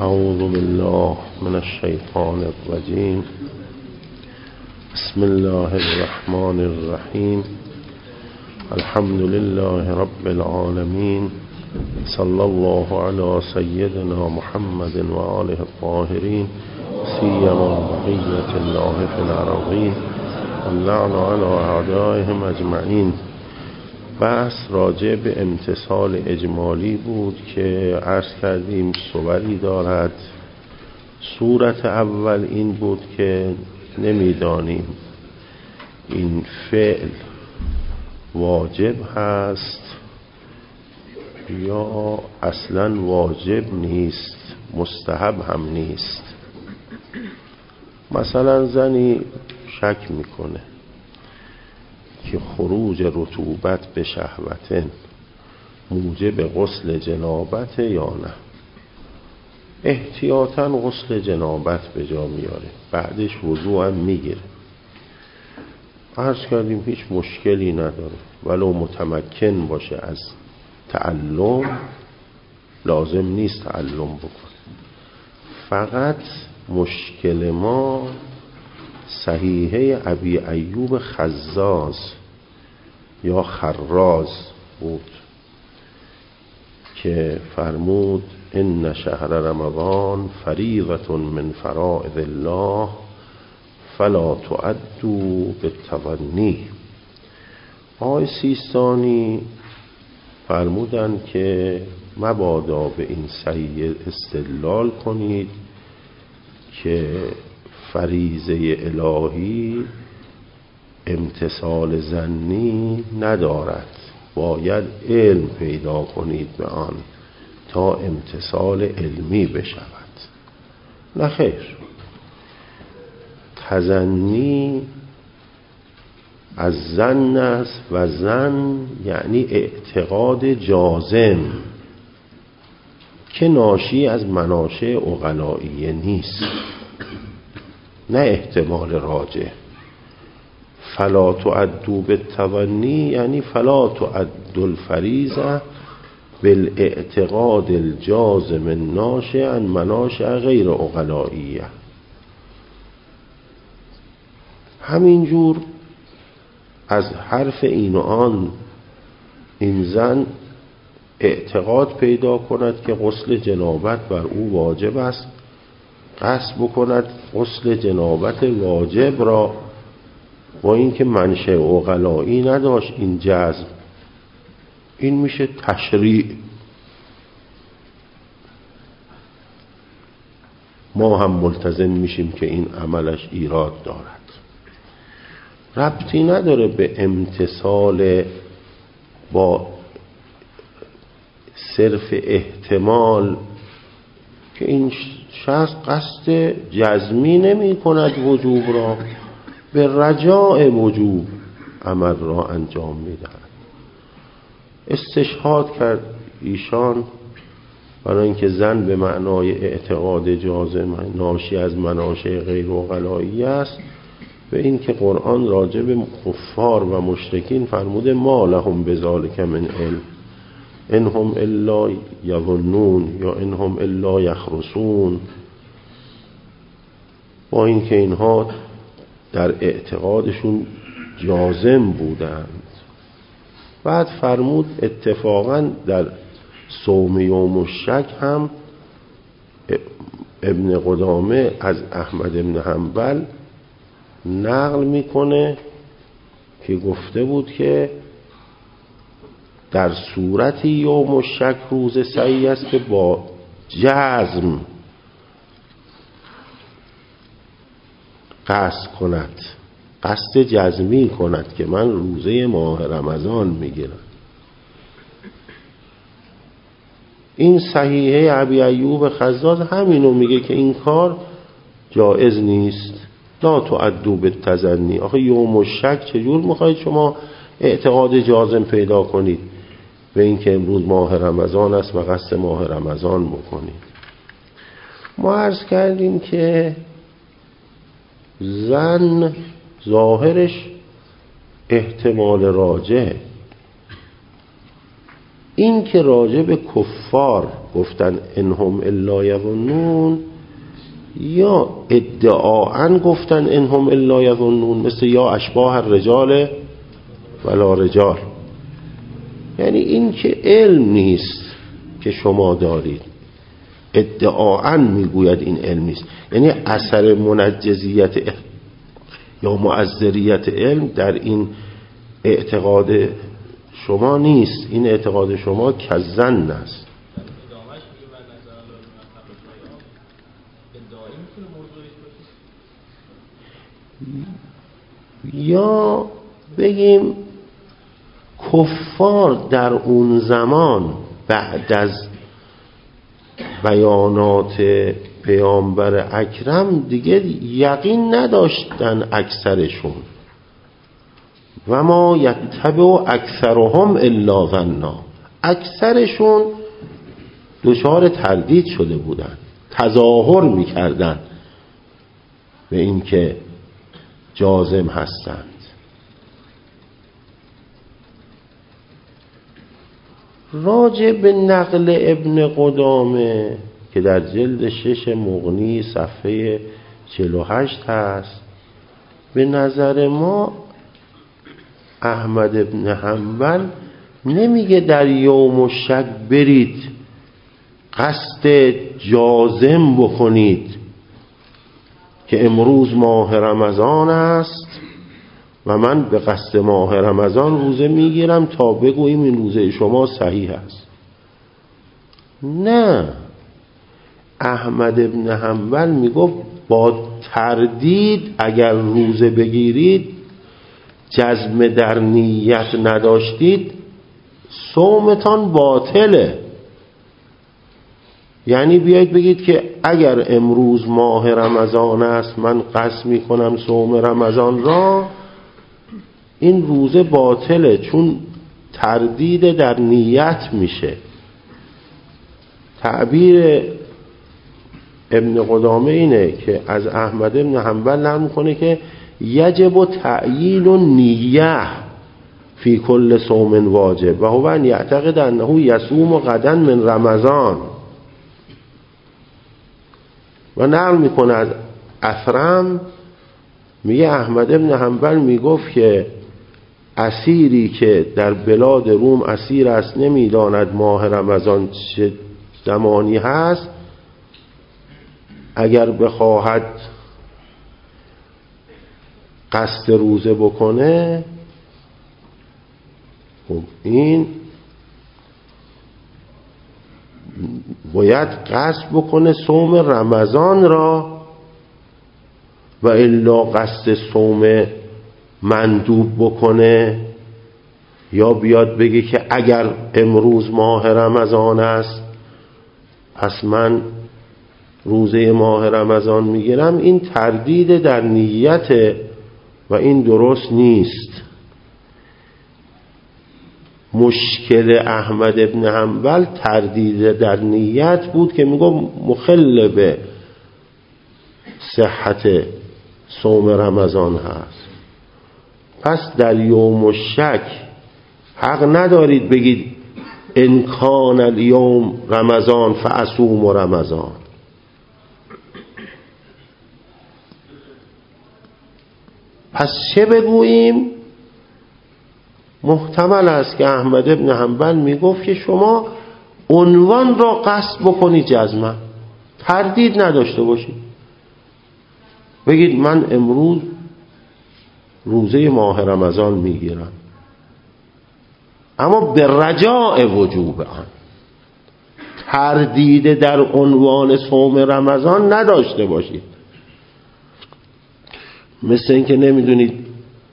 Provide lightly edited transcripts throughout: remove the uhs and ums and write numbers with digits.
اعوذ بالله من الشیطان الرجیم. بسم الله الرحمن الرحیم. الحمد لله رب العالمین. صلی الله علی سیدنا محمد و آله الطاهرین، سیما بقیة الله فی الارضین، واللعن علی اعدائهم اجمعین. بحث راجع به امتثال اجمالی بود که عرض کردیم صوری دارد. صورت اول این بود که نمیدانیم این فعل واجب هست یا اصلا واجب نیست، مستحب هم نیست. مثلا زنی شک میکنه که خروج رطوبت به شهوتن موجب غسل جنابت یا نه. احتیاطاً غسل جنابت به جا میاره، بعدش وضوء هم میگیره. عرض کردیم هیچ مشکلی نداره، ولو متمکن باشه از تعلم، لازم نیست تعلم بکنه. فقط مشکل ما صحیحه ابی ایوب خزاز یا خراز بود که فرمود ان شهر رمضان فریضة من فرائض الله فلا تعدوا بالتظنی. آقای سیستانی فرمودن که مبادا به این صحیح استدلال کنید که فریضه الهی امتثال ظنی ندارد، باید علم پیدا کنید به آن تا امتثال علمی بشود. نه خیر، تظنی از ظن است و ظن یعنی اعتقاد جازم که ناشی از مناشأ عقلائیه نیست، نه احتمال راجح. فلا تعدوا بالتظنی یعنی فلا تعدوا الفریضه بالاعتقاد الجازم الناشئ عن مناشأ غیر عقلائیه. همینجور از حرف این و آن این زن اعتقاد پیدا کند که غسل جنابت بر او واجب است، قصد بکند غسل جنابت واجب را، با اینکه منشأ عقلایی نداشت این جزم، این میشه تشریع. ما هم ملتزم میشیم که این عملش ایراد دارد. ربطی نداره به امتثال با صرف احتمال که این شخص قصد جزمی نمی کند وجوب را، به رجاء وجوب عمل را انجام می دهد. استشهاد کرد ایشان برای اینکه زن به معنای اعتقاد جازم ناشی از مناشأ غیر عقلایی است، به این که قرآن راجع به کفار و مشرکین فرموده ما لهم بذلک من علم انهم الا یظنون یا انهم الا یخرصون. با اینکه اینها در اعتقادشون جازم بودند. بعد فرمود اتفاقا در صوم یوم الشک هم ابن قدامه از احمد بن حنبل نقل میکنه که گفته بود که در صورتی یوم الشک روز صحیح است که با جزم قصد کند، قصد جزمی کند که من روزه ماه رمضان میگیرم. این صحیحه ابی ایوب خزاز همینو میگه که این کار جائز نیست. لا تعدوا بالتظنی. آخه یوم الشک چجور میخواید شما اعتقاد جازم پیدا کنید به این که امروز ماه رمضان است و قصد ماه رمضان بکنید؟ ما عرض کردیم که زن ظاهرش احتمال راجح، این که راجع به کفار گفتن انهم الا یظنون یا ادعاً گفتن انهم الا یظنون، مثل یا اشباه الرجال ولا رجال، یعنی این که علم نیست که شما دارید، ادعاً میگوید این علم نیست، یعنی اثر منجزیت یا معذریت علم در این اعتقاد شما نیست، این اعتقاد شما کزن است. یا بگیم کفار در اون زمان بعد از بیانات پیامبر اکرم دیگه یقین نداشتن اکثرشون، و ما یتبع اکثرهم الا ظنا، اکثرشون دچار تردید شده بودن، تظاهر میکردن به این که جازم هستند. راجع به نقل ابن قدامه که در جلد 6 مغنی صفحه 48 هست، به نظر ما احمد ابن حنبل نمیگه در یوم الشک برید قصد جازم بکنید که امروز ماه رمضان است و من به قصد ماه رمضان روزه میگیرم تا بگوییم این روزه شما صحیح است. نه، احمد ابن حنبل میگفت با تردید اگر روزه بگیرید، جزم در نیت نداشتید، صومتان باطله. یعنی بیایید بگید که اگر امروز ماه رمضان است من قصد میکنم صوم رمضان را، این روزه باطله، چون تردید در نیت میشه. تعبیر ابن قدامه اینه که از احمد ابن حنبل نقل میکنه که یجب تعیین النیه فی کل صوم واجب و هو ان یعتقد انه یصوم غدا من رمضان. و نقل میکنه از اثرم، میگه احمد ابن حنبل میگفت که اسیری که در بلاد روم اسیر است، نمیداند ماه رمضان چه زمانی هست، اگر بخواهد قصد روزه بکنه، این باید قصد بکنه صوم رمضان را، و الا قصد صوم مندوب بکنه، یا بیاد بگه که اگر امروز ماه رمضان است پس من روزه ماه رمضان میگیرم، این تردید در نیت و این درست نیست. مشکل احمد ابن حنبل تردید در نیت بود که میگم مخل به صحت صوم رمضان هست. پس در یوم الشک حق ندارید بگید ان کان الیوم رمضان فاصوم رمضان. پس چه بگوییم؟ محتمل است که احمد ابن حنبل میگفت که شما عنوان را قصد بکنید جزما، تردید نداشته باشید، بگید من امروز روزه ماه رمضان میگیرم، اما به رجاء وجوب آن، تردید در عنوان صوم رمضان نداشته باشید. مثل اینکه نمیدونید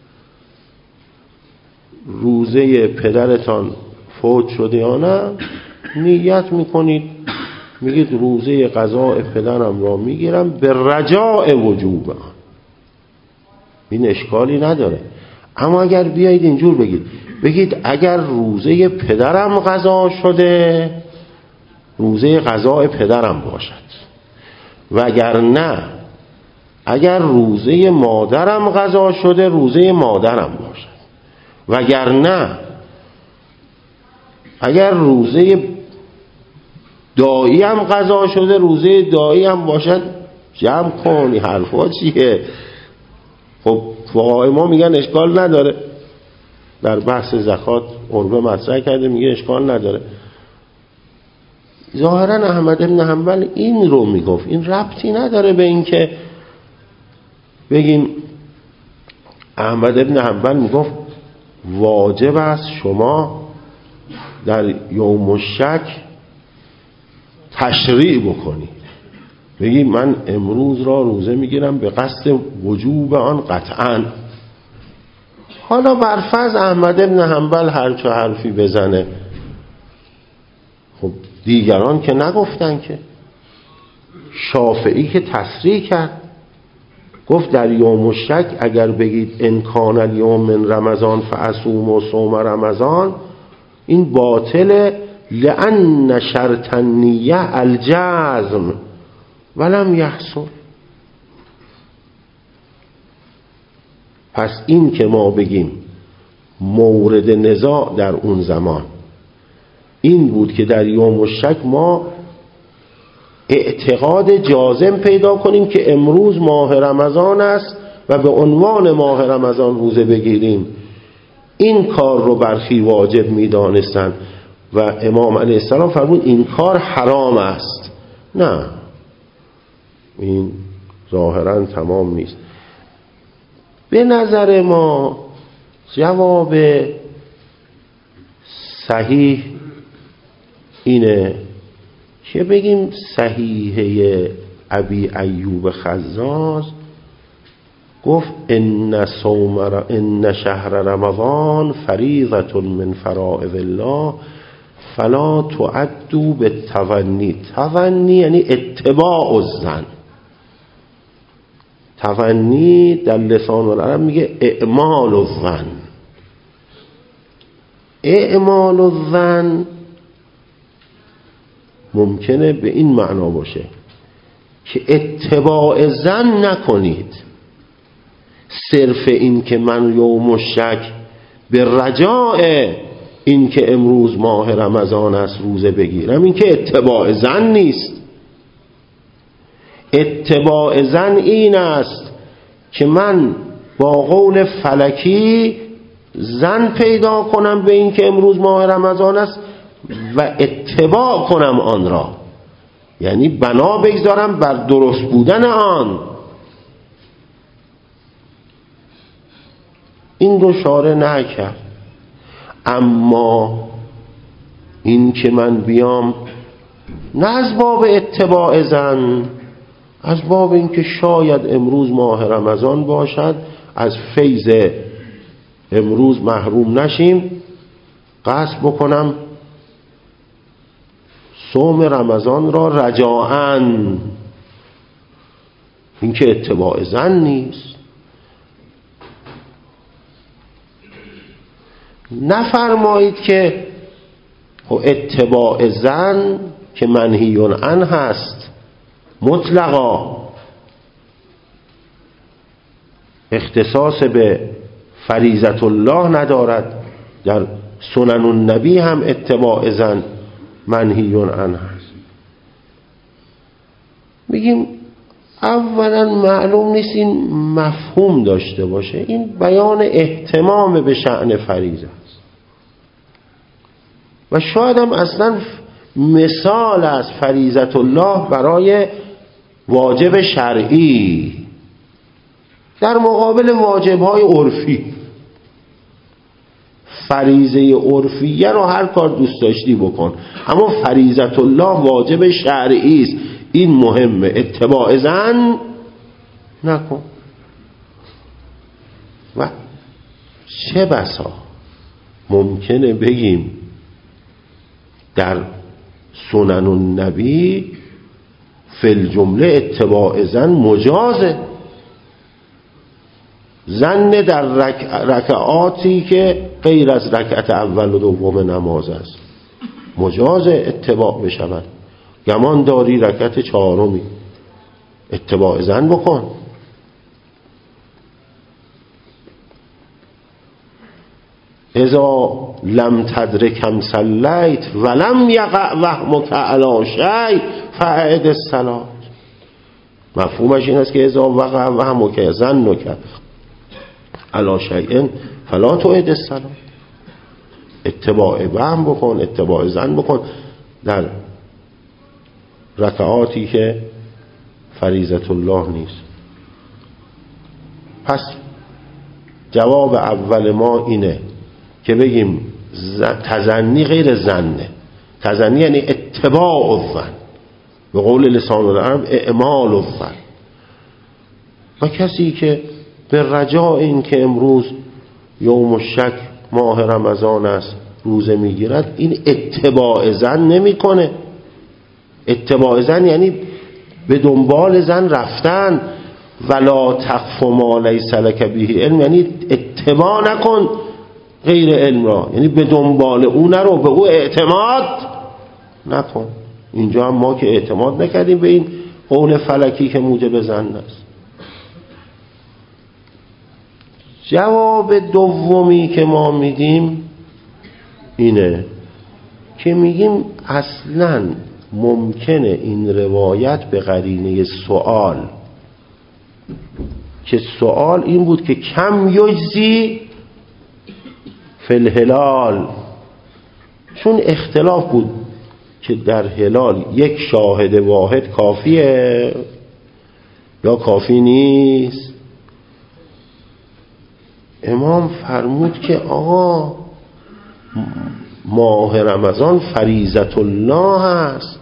روزه پدرتان فوت شده یا نه، نیت میکنید میگید روزه قضاء پدرم را میگیرم به رجاء وجوب آن، این اشکالی نداره. اما اگر بیایید اینجور بگید اگر روزه پدرم قضا شده روزه قضاء پدرم باشد، وگر نه اگر روزه مادرم قضا شده روزه مادرم باشد، وگر نه اگر روزه دایی هم قضا شده، روزه دایی هم باشد جمع کنی. حرفا چیه؟ خب فقهای ما میگن اشکال نداره. در بحث زکات عربه مطرح کرده، میگه اشکال نداره. ظاهرا احمد بن حنبل این رو میگفت. این ربطی نداره به این که بگیم احمد بن حنبل میگفت واجب است شما در یوم الشک تشریع بکنی، بگی من امروز را روزه میگیرم به قصد وجوب آن قطعا. حالا برفرض احمد بن حنبل هر چه حرفی بزنه، خب دیگران که نگفتن که. شافعی که تصریح کرد، گفت در یوم الشک اگر بگید ان کان الیوم من رمضان فاصوم و صوم رمضان، این باطل، لأن شرط النیه الجزم ولم یحصل. پس این که ما بگیم مورد نزاع در اون زمان این بود که در یوم الشک ما اعتقاد جازم پیدا کنیم که امروز ماه رمضان است و به عنوان ماه رمضان روزه بگیریم، این کار رو برخی واجب می‌دانستند و امام علیه السلام فرمود این کار حرام است. نه، این ظاهرا تمام نیست. به نظر ما جواب صحیح اینه که بگیم صحیحه ابی ایوب خزاز گفت ان شهر رمضان فریضة من فرائض الله فلا تعدوا بالتونی. تونی یعنی اتباع الظن. تونی در لسان العرب میگه اعمال الظن. اعمال الظن ممکنه به این معنا باشه که اتباع ظن نکنید، صرف این که من یوم الشک به رجاء این که امروز ماه رمضان است روزه بگیرم، این که اتباع ظن نیست. اتباع ظن این است که من با قول فلکی ظن پیدا کنم به این که امروز ماه رمضان است و اتباع کنم آن را، یعنی بنا بگذارم بر درست بودن آن. این رو شارع نکرد. اما این که من بیام نه از باب اتباع ظن، از باب این که شاید امروز ماه رمضان باشد، از فیض امروز محروم نشیم، قصد بکنم صوم رمضان را رجاءً، این که اتباع ظن نیست. نفرمایید که اتباع ظن که منهی عنه هست مطلقا، اختصاص به فریضة الله ندارد، در سنن النبی هم اتباع ظن منهی عنه هست. میگیم اولا معلوم نیست این مفهوم داشته باشه. این بیان اهتمام به شأن فریضه است و شاید هم اصلا مثال از فریضة الله برای واجب شرعی در مقابل واجب‌های عرفی. فریضه عرفیه رو هر کار دوست داشتی بکن، اما فریضة الله واجب شرعی است، این مهمه، اتباع ظن نکن. و چه بسا ممکنه بگیم در سنن النبی فی الجمله اتباع ظن مجازه. ظن در رکعاتی که غیر از رکعت اول و دوم نماز است مجازه اتباع بشود. گمان داری رکعت چهارمی، اتباع ظن بکن. اذا لم تدرکم صلیت ولم یقع وهمک علی شیء فاعد الصلاة. مفهومش این است که اذا وقع وهمک ظنک علی شیء فلا تعد الصلاة. اتباع وهم بکن، اتباع ظن بکن در رکعاتی که فریضة الله نیست. پس جواب اول ما اینه که بگیم تظنی غیر ظنه. تظنی یعنی اتباع الظن، به قول لسان العرب اعمال الظن. و کسی که به رجاء این که امروز یوم الشک ماه رمضان است روزه میگیرد، این اتباع ظن نمی کنه. اتباع ظن یعنی به دنبال ظن رفتن. ولا تقف ما لیس لک به علم، یعنی اتباع نکن غیر علم را، یعنی به دنبال او نرو، به او اعتماد نکن. اینجا هم ما که اعتماد نکردیم به این قول فلکی که موجب ظن است. جواب دومی که ما میدیم اینه که میگیم اصلاً ممکنه این روایت به قرینه سوال، که سوال این بود که کم یجزی فی الهلال، چون اختلاف بود که در هلال یک شاهد واحد کافیه یا کافی نیست. امام فرمود که آقا ماه رمضان فریضة الله است.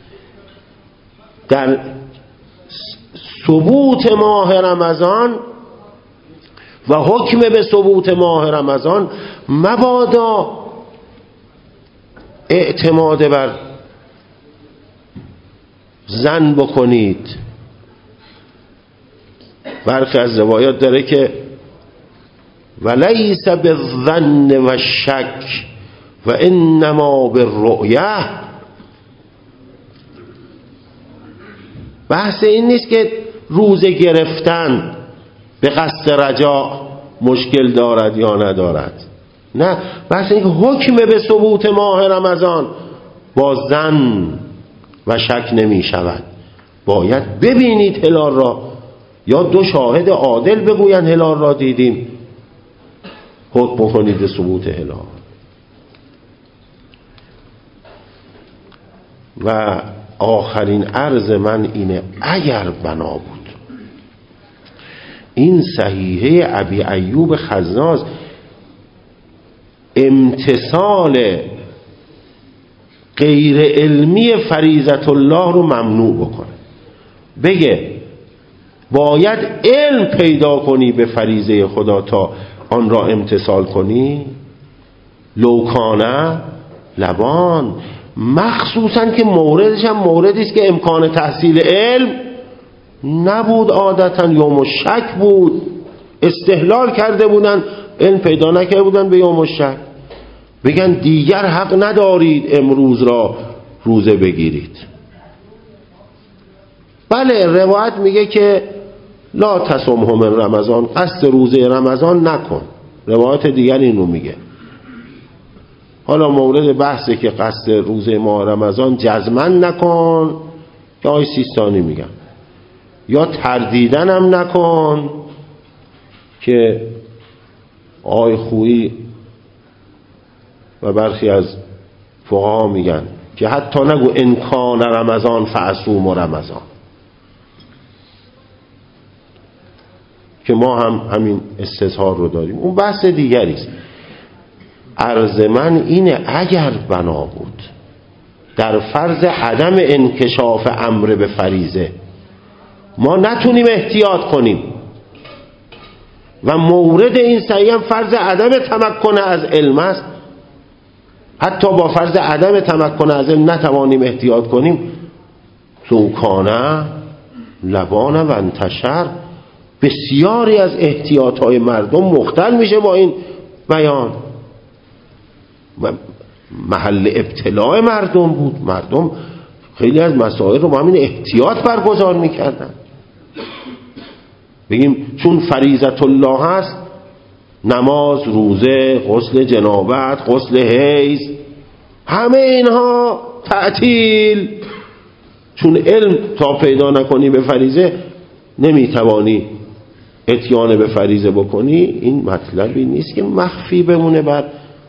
در ثبوت ماه رمضان و حکم به ثبوت ماه رمضان مبادا اعتماد بر ظن بکنید. برخی از روایات داره که ولیس بالظن و شک و انما بالرؤیه. بحث این نیست که روزه گرفتن به قصد رجا مشکل دارد یا ندارد، نه، بحث این که حکم به ثبوت ماه رمضان با ظن و شک نمی شود. باید ببینید هلال را، یا دو شاهد عادل بگویند هلال را دیدیم، حکم بکنید ثبوت هلال. و آخرین عرض من اینه، اگر بنا بود این صحیحه ابی ایوب خزاز امتثال غیر علمی فریضة الله رو ممنوع بکنه، بگه باید علم پیدا کنی به فریضه خدا تا آن را امتثال کنی، لوکانه لبان، مخصوصا که موردش هم موردی است که امکان تحصیل علم نبود، عادتا یوم الشک بود، استحلال کرده بودن، علم پیدا نکرده بودن به یوم الشک، بگن دیگر حق ندارید امروز را روزه بگیرید. بله روایت میگه که لا تصمه من رمضان، قصد روزه رمضان نکن، روایت دیگر اینو میگه. حالا مورد بحثه که قصد روزه ماه رمضان جزمن نکن، که آقای سیستانی میگن، یا تردیدن هم نکن که آقای خویی و برخی از فقها میگن که حتی نگو انکان رمضان فاصوم رمضان، که ما هم همین استظهار رو داریم، اون بحث دیگری است. عرض من اینه اگر بنا بود در فرض عدم انکشاف امر به فریضه ما نتونیم احتیاط کنیم و مورد این صحیح هم فرض عدم تمکن از علم است، حتی با فرض عدم تمکن از علم نتوانیم احتیاط کنیم، سوکانه لبانه و انتشر، بسیاری از احتیاطهای مردم مختل میشه با این بیان و محل ابتلاع مردم بود. مردم خیلی از مسائل رو با همین احتیاط برگزار میکردن. بگیم چون فریضة الله هست نماز، روزه، غسل جنابت، غسل حیض، همه اینها تعطیل. چون علم تا پیدا نکنی به فریضه نمیتوانی اتیان به فریضه بکنی. این مطلبی نیست که مخفی بمونه بر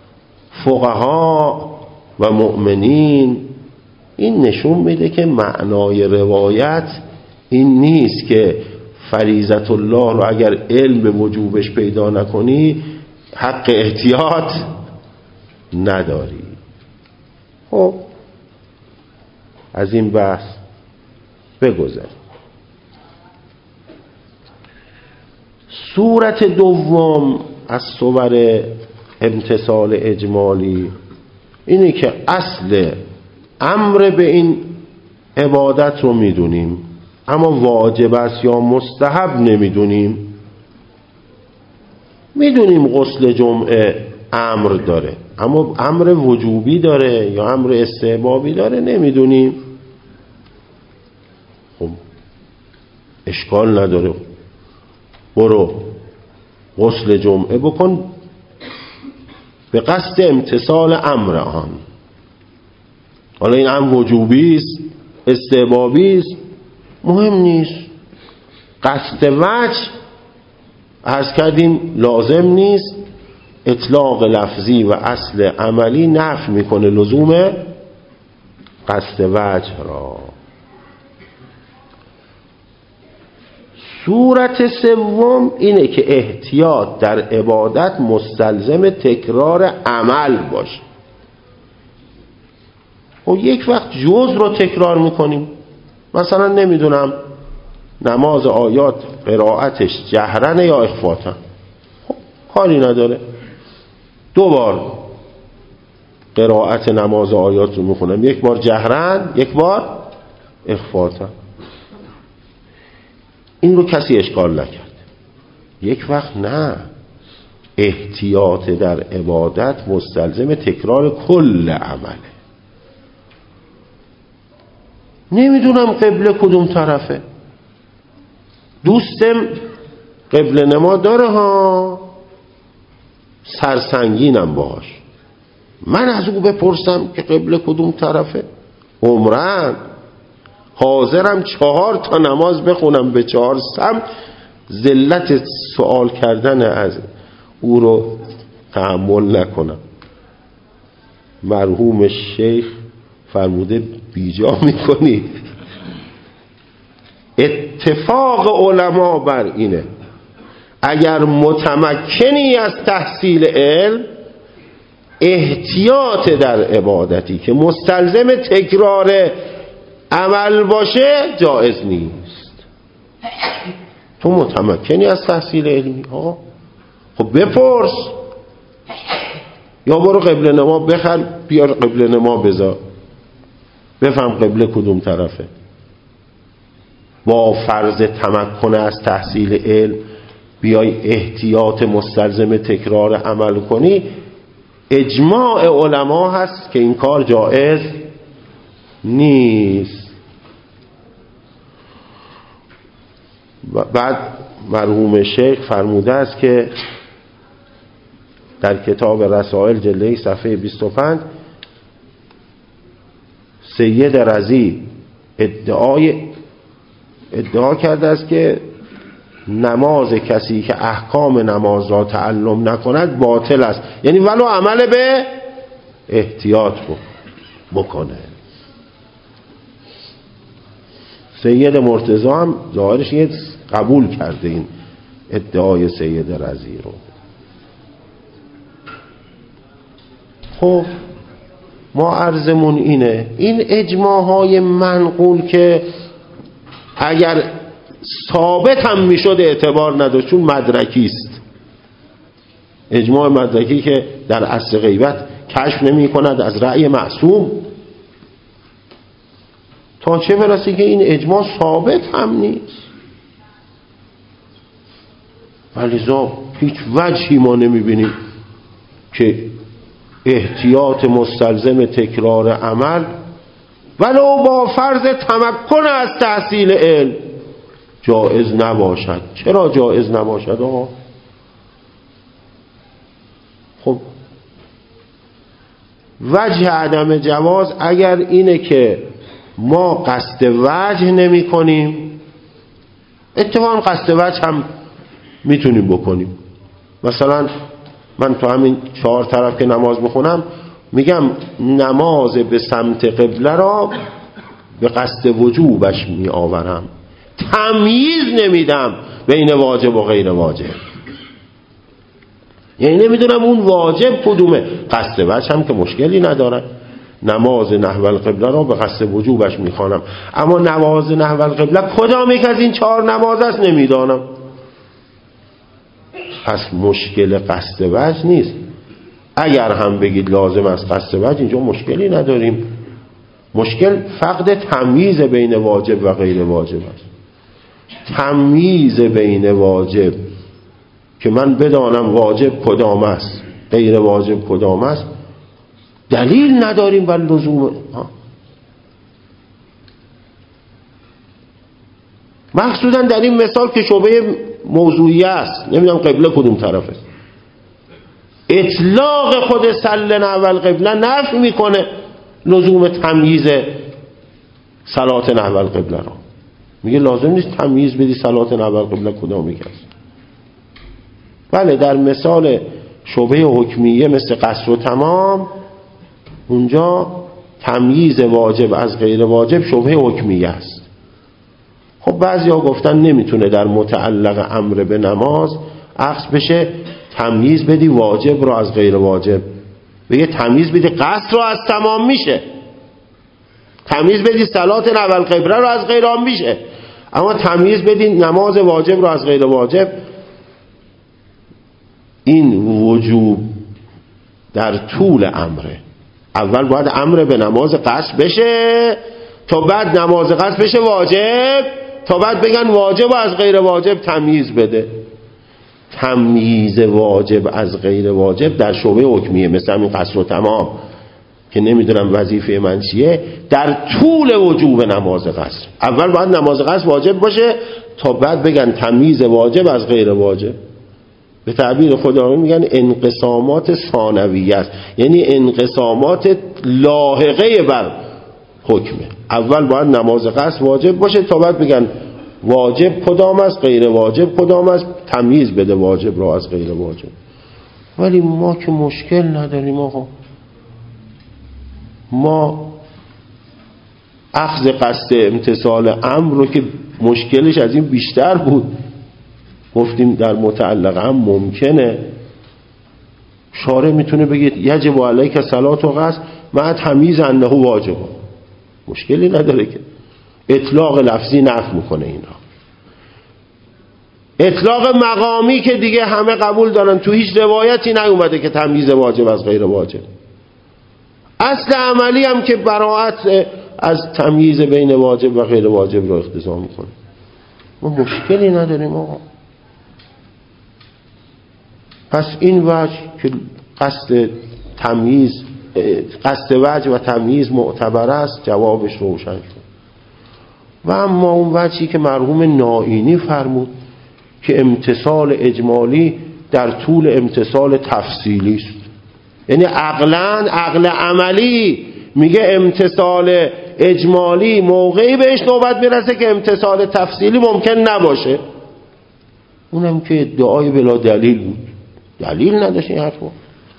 فقها و مؤمنین. این نشون میده که معنای روایت این نیست که فریضت الله رو اگر علم به وجوبش پیدا نکنی حق احتیاط نداری. خب از این بحث بگذر. صورت دوم از صور امتثال اجمالی اینه که اصل امر به این عبادت رو میدونیم اما واجب است یا مستحب نمیدونیم. میدونیم غسل جمعه امر داره اما امر وجوبی داره یا امر استحبابی داره نمیدونیم. خب اشکال نداره، برو غسل جمعه بکن به قصد امتثال امر آن. حالا این امر وجوبی است استحبابی است مهم نیست. قصد وجه عرض کردیم لازم نیست. اطلاق لفظی و اصل عملی نفی میکنه لزوم قصد وجه را. صورت سوم اینه که احتیاط در عبادت مستلزم تکرار عمل باشه. و یک وقت جز رو تکرار میکنیم، مثلا نمیدونم نماز آیات قرائتش جهرن یا اخفاتن، خب کاری نداره، 2 بار قرائت نماز آیات رو میخونم، 1 بار جهرن 1 بار اخفاتن. این رو کسی اشکال نکرد. یک وقت نه، احتیاط در عبادت مستلزم تکرار کل عمله. نمیدونم قبله کدوم طرفه، دوستم قبله نما داره ها، سرسنگینم باش، من از او بپرسم که قبله کدوم طرفه؟ عمرن حاضرم 4 تا نماز بخونم به 4 سمت، ذلت سوال کردن از او رو تحمل نکنم. مرحوم شیخ فرموده بیجا میکنی. اتفاق علما بر اینه اگر متمکنی از تحصیل علم، احتیاط در عبادتی که مستلزم تکرار عمل باشه جایز نیست. تو متمکنی از تحصیل علمی ها، خب بپرس، یا برو قبله نما بخر بیار قبله نما بذار بفهم قبله کدوم طرفه. با فرض تمکن از تحصیل علم بیای احتیاط مستلزم تکرار عمل کنی، اجماع علما هست که این کار جایز نیست. بعد مرحوم شیخ فرموده است که در کتاب رسائل جلد صفحه 25 سید رضی ادعا کرده است که نماز کسی که احکام نماز را تعلم نکند باطل است، یعنی ولو عمل به احتیاط بکنه. سید مرتضی هم ظاهرش قبول کرده این ادعای سید رضی رو. خب ما عرضمون اینه، این اجماعهای منقول که اگر ثابت هم میشد اعتبار نداشت چون مدرکی است. اجماع مدرکی که در اصل غیبت کشف نمی کند از رأی معصوم، تا چه برسه که این اجماع ثابت هم نیست. ولذا هیچ وجهی ما نمیبینیم که احتیاط مستلزم تکرار عمل ولو با فرض تمکن از تحصیل علم جایز نباشد. چرا جایز نباشد آقا؟ وجه عدم جواز اگر اینه که ما قصد وجه نمی کنیم، اتفاقا قصد وجه هم میتونیم بکنیم. مثلا من تو همین 4 طرف که نماز بخونم میگم نماز به سمت قبله را به قصد وجوبش می آورم، تمییز نمیدم بین واجب و غیر واجب. یعنی نمیدونم اون واجب کدومه. قصد وجه هم که مشکلی نداره، نماز نحو القبله را به قصد وجوبش میخوانم، اما نماز نحو القبله کدام یک از این 4 نماز است نمیدانم. پس مشکل قصد وجه نیست. اگر هم بگید لازم است قصد وجه، اینجا مشکلی نداریم. مشکل فقد تمییز بین واجب و غیر واجب است. تمییز بین واجب که من بدانم واجب کدام است غیر واجب کدام است، دلیل نداریم بر لزوم. مخصوصا در این مثال که شبهه موضوعی است، نمیدونم قبله کدوم طرف است. اطلاق خود صل نحو القبله نفی میکنه لزوم تمییز صلات نحو القبله را. میگه لازم نیست تمییز بدی صلات نحو القبله کدام یک است. بله در مثال شبهه حکمیه مثل قصر و تمام، اونجا تمییز واجب از غیر واجب شبهه حکمیه است. خب بعضیا گفتن نمیتونه در متعلق امر به نماز عکس بشه تمییز بدی واجب رو از غیر واجب. بگه تمییز بدی قصر رو از تمام میشه، تمییز بدی صلات نحو القبله رو از غیر آن میشه، اما تمییز بدی نماز واجب رو از غیر واجب. این وجوب در طول امره. اول باید امر به نماز قصر بشه تا بعد نماز قصر بشه واجب، تا بعد بگن واجب و از غیر واجب تمییز بده. تمییز واجب از غیر واجب در شعبه حکمیه مثل همین قصر و تمام که نمیدونم وظیفه من چیه، در طول وجوب نماز قصر اول باید نماز قصر واجب باشه تا بعد بگن تمییز واجب از غیر واجب. به تعبیر خودمون میگن انقسامات ثانویه است، یعنی انقسامات لاحقه بر حکمه. اول باید نماز قصر واجب باشه تا بعد بگن واجب کدام است غیر واجب کدام است، تمییز بده واجب را از غیر واجب. ولی ما که مشکل نداریم آقا، ما اخذ قصد امتثال امر رو که مشکلش از این بیشتر بود گفتیم در متعلق هم ممکنه شارع میتونه بگه یجب علیک صلات و قصد مع تمییز انه واجب، مشکلی نداره که اطلاق لفظی نفی میکنه این را. اطلاق مقامی که دیگه همه قبول دارن، تو هیچ روایتی نیومده که تمییز واجب از غیر واجب. اصل عملی هم که براءت از تمییز بین واجب و غیر واجب رو اقتضا میکنه. ما مشکلی نداریم آقا. پس این وجه که قصد تمییز، قصد وجه و تمییز معتبر است، جوابش روشن شد. و اما اون وجهی که مرحوم نائینی فرمود که امتثال اجمالی در طول امتثال تفصیلی است، یعنی عقلاً عقل عملی میگه امتثال اجمالی موقعی بهش نوبت میرسه که امتثال تفصیلی ممکن نباشه. اونم که ادعای بلا دلیل بود، دلیل نداشت این حرفو.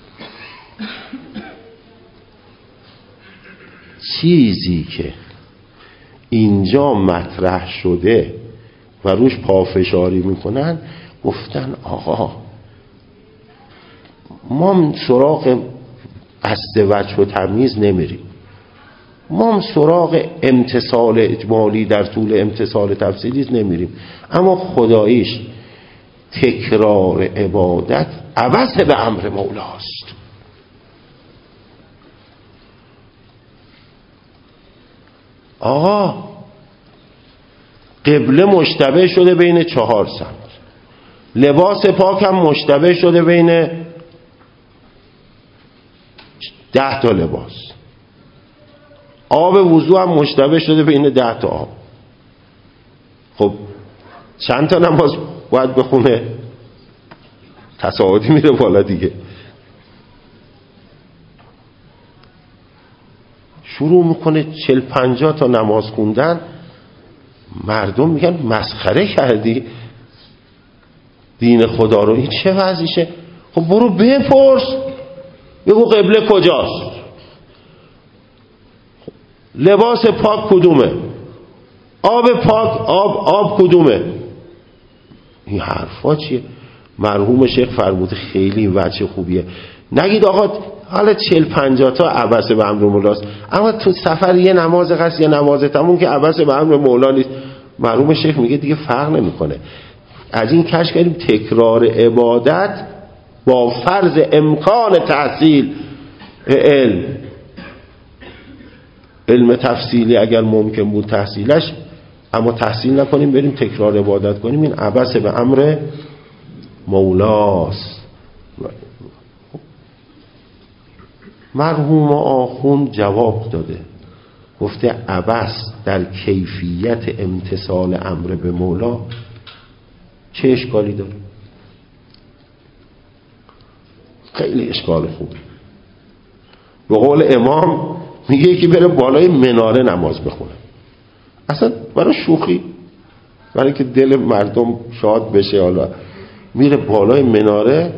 چیزی که اینجا مطرح شده و روش پافشاری میکنن، گفتن آقا ما سراغ قصد وجه و تمییز نمیریم، ما سراغ امتثال اجمالی در طول امتثال تفصیلی نمیریم، اما خداییش تکرار عبادت عوض به امر مولاست. آقا قبله مشتبه شده بین 4 سمت، لباس پاک هم مشتبه شده بین 10 تا لباس، آب وضو هم مشتبه شده بین 10 تا آب. خب چند تا نماز باید بخونه؟ تصاعدی میره بالا دیگه. شروع میکنه 40-50 تا نماز خوندن. مردم میگن مسخره کردی دین خدا رو، این چه وضعشه؟ خب برو بپرس، بگو قبله کجاست، لباس پاک کدومه، آب پاک آب کدومه. این حرفا چیه؟ مرحوم شیخ فرموده خیلی وجه خوبیه. نگید آقا حالا 40-50 تا عبس به امر مولاست، اما تو سفر یه نماز قصد یه نماز تموم که عبس به امر مولا نیست. مرحوم شیخ میگه دیگه فرق نمیکنه. از این کشف کردیم تکرار عبادت با فرض امکان تحصیل علم تفصیلی اگر ممکن بود تحصیلش، اما تحصیل نکنیم بریم تکرار عبادت کنیم، این عبس به امر مولاست. مرحوم آخوند جواب داده، گفته عبس در کیفیت امتثال امر به مولا چه اشکالی داره؟ خیلی اشکال خوبه. به قول امام میگه که بره بالای مناره نماز بخونه، اصلا برای شوخی، برای که دل مردم شاد بشه، حالا میره بالای مناره،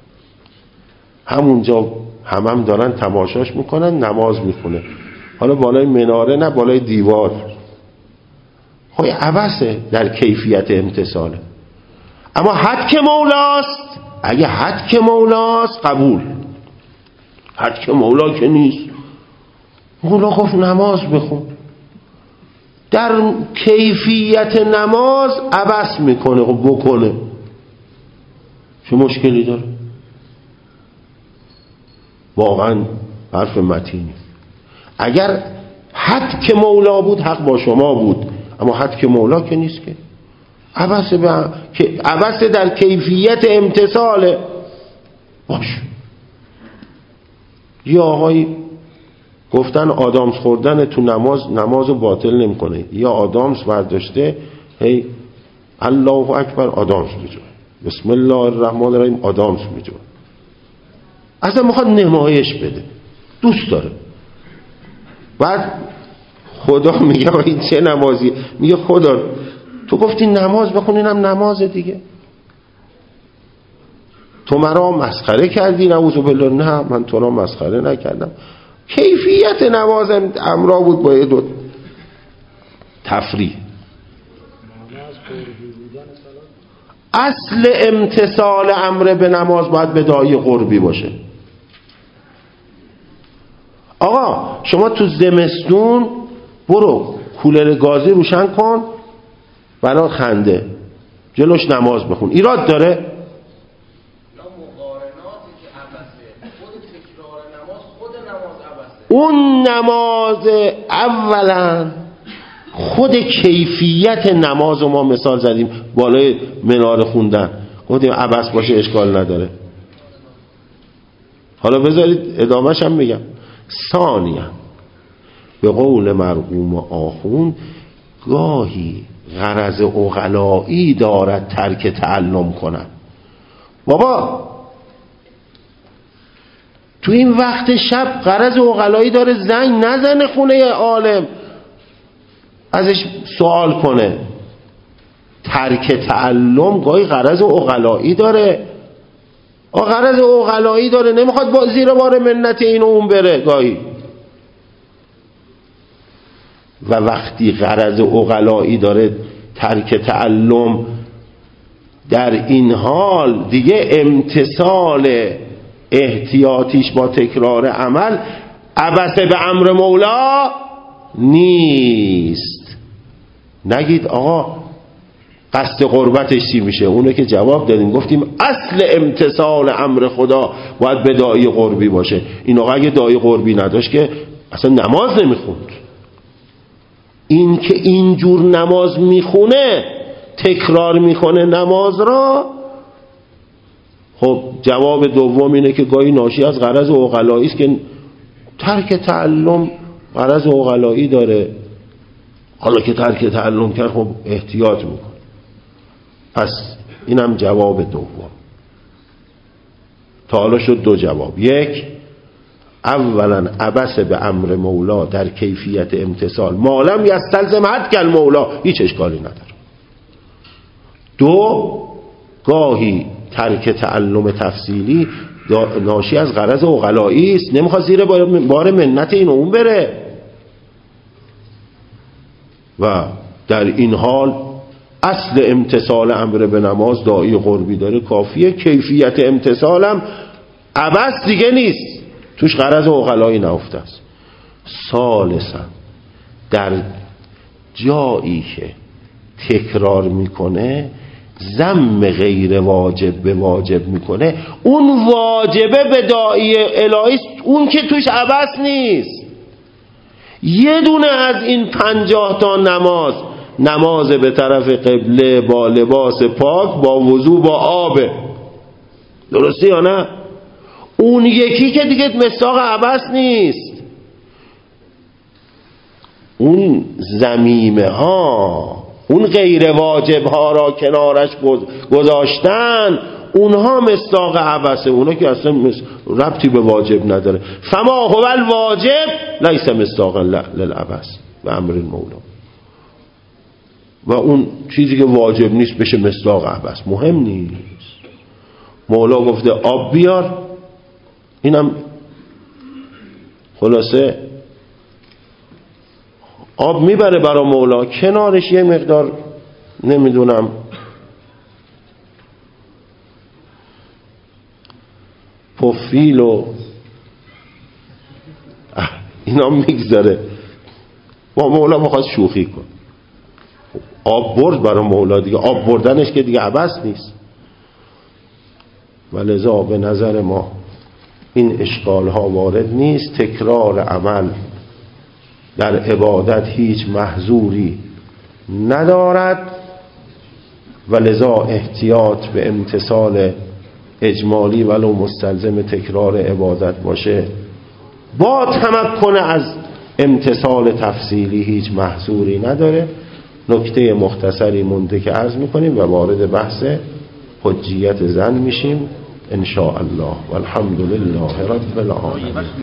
همونجا هم دارن تماشاش میکنن، نماز میخونه. حالا بالای مناره نه، بالای دیوار. خب عبسه در کیفیت امتثاله. اما حد که مولاست، اگه حد که مولاست قبول، حد که مولا که نیست، مولا گفت نماز بخون، در کیفیت نماز عبس میکنه، خب بکنه، چه مشکلی داره؟ واقعا حرف متینی. اگر حد که مولا بود حق با شما بود، اما حد که مولا که نیست که. عبس در کیفیت امتثاله. باش. یه آقایی گفتن آدامس خوردن تو نمازو باطل نمیکنه، یا آدامس برداشته هی الله اکبر آدامس میجوه، بسم الله الرحمن الرحیم آدامس میجوه، اصلا میخواد نمایش بده، دوست داره. بعد خدا میگه این چه نمازی؟ میگه خدا تو گفتی نماز بخونینم نماز دیگه، تو مرا مسخره کردی. نعوذ بالله. نه من تو را مسخره نکردم، کیفیت نماز امرا بود با دو تفریح. اصل امتثال امر به نماز باید به داعی قربی باشه. آقا شما تو زمستون برو کولر گازی روشن کن برای خنده، جلوش نماز بخون، ایراد داره؟ اون نماز اولا خود کیفیت نماز ما مثال زدیم بالای مناره خوندن، گفتیم عبس باشه اشکال نداره. حالا بذارید ادامهش هم میگم. ثانیا به قول مرحوم آخوند گاهی غرض عقلایی دارد ترک تعلم کنن. بابا تو این وقت شب غرض عقلایی داره زنگ نزنه خونه عالم ازش سوال کنه. ترک تعلم گاهی غرض عقلایی داره، غرض عقلایی داره، نمیخواد با زیر بار منت این و اون بره گاهی. و وقتی غرض عقلایی داره ترک تعلم، در این حال دیگه امتثال احتیاطیش با تکرار عمل عبث به امر مولا نیست. نگید آقا قصد قربتش چی میشه؟ اونه که جواب دادیم، گفتیم اصل امتثال امر خدا باید به داعی قربی باشه. این آقا اگه داعی قربی نداشت که اصلا نماز نمیخوند. این که اینجور نماز میخونه، تکرار میکنه نماز را، خب جواب دوم اینه که گاهی ناشی از غرض عقلایی است که ترک تعلم غرض عقلایی داره. حالا که ترک تعلم کرد خب احتیاط میکنه. پس اینم جواب دوم. تا حالا شد دو جواب. یک، اولا عبس به امر مولا در کیفیت امتثال مالم یستلزم حد کل مولا، هیچ اشکالی نداره. دو، گاهی ترک تعلم تفصیلی ناشی از غرض عقلایی است، نمیخواد زیر بار منت این و اون بره و در این حال اصل امتثال امر به نماز داعی قربی داره کافیه، کیفیت امتثالم عبث دیگه نیست، توش غرض عقلایی نهفته است. ثالثا در جایی که تکرار میکنه ذم غیر واجب به واجب میکنه، اون واجبه به داعی الهی، اون که توش عبث نیست. یه دونه از این 50 تا نماز به طرف قبله با لباس پاک با وضو با آبه، درسته یا نه؟ اون یکی که دیگه مصداق عبث نیست. اون ضمیمه ها، اون غیر واجب ها را کنارش گذاشتن، اونها مصداق عبثه، اونها که اصلا ربطی به واجب نداره. فما هو الواجب لیس مصداقا للعبث و امر المولا. و اون چیزی که واجب نیست بشه مصداق عبث، مهم نیست. مولا گفته آب بیار، اینم خلاصه آب میبره برای مولا، کنارش یه مقدار نمیدونم پفیل و اینا میگذاره. با مولا میخواد شوخی کن، آب برد برای مولا دیگه، آب بردنش که دیگه عبث نیست. و لذا به نظر ما این اشکال ها وارد نیست. تکرار عمل در عبادت هیچ محظوری ندارد و لذا احتیاط به امتثال اجمالی ولو مستلزم تکرار عبادت باشه با تمکن از امتثال تفصیلی هیچ محظوری نداره. نکته مختصری مونده که عرض میکنیم و وارد بحث حجیت زن میشیم ان شاء الله. والحمد لله رب العالمین.